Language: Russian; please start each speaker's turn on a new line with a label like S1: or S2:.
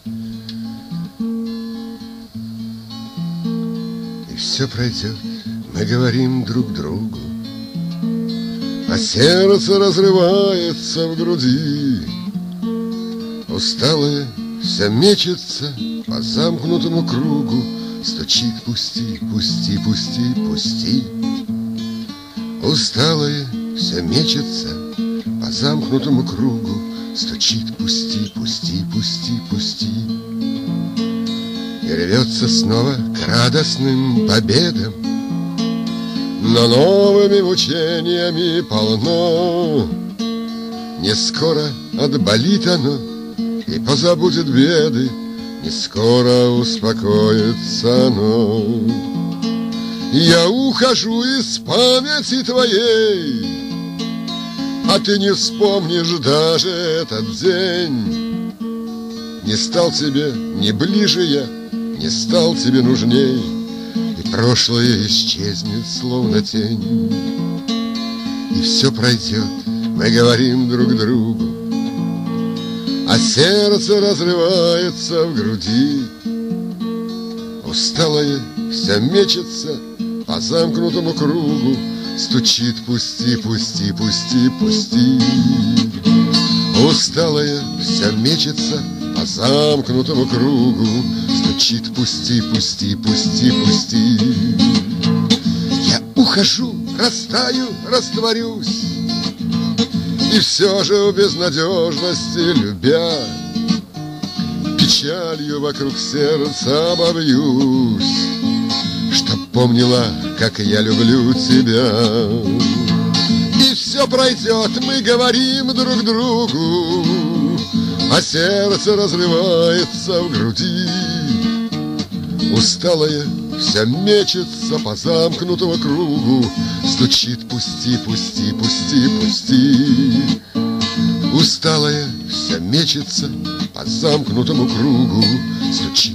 S1: И все пройдет, мы говорим друг другу, а сердце разрывается в груди. Усталое все мечется по замкнутому кругу, стучит: пусти, пусти, пусти, пусти. Усталое все мечется по замкнутому кругу, стучит: пусти, пусти, пусти, пусти. И рвется снова к радостным победам, но новыми мучениями полно. Не скоро отболит оно и позабудет беды, не скоро успокоится оно. Я ухожу из памяти твоей, а ты не вспомнишь даже этот день. Не стал тебе ни ближе я, не стал тебе нужней, и прошлое исчезнет, словно тень. И все пройдет, мы говорим друг другу, а сердце разрывается в груди. Усталое все мечется по замкнутому кругу, стучит: пусти, пусти, пусти, пусти. Усталое все мечется по замкнутому кругу, стучит: пусти, пусти, пусти, пусти. Я ухожу, растаю, растворюсь, и все же в безнадежности любя, печалью вокруг сердца обовьюсь, чтоб помнила, как я люблю тебя. И все пройдет, мы говорим друг другу, а сердце разрывается в груди. Усталое все мечется по замкнутому кругу, стучит: пусти, пусти, пусти, пусти. Усталое все мечется по замкнутому кругу, стучит: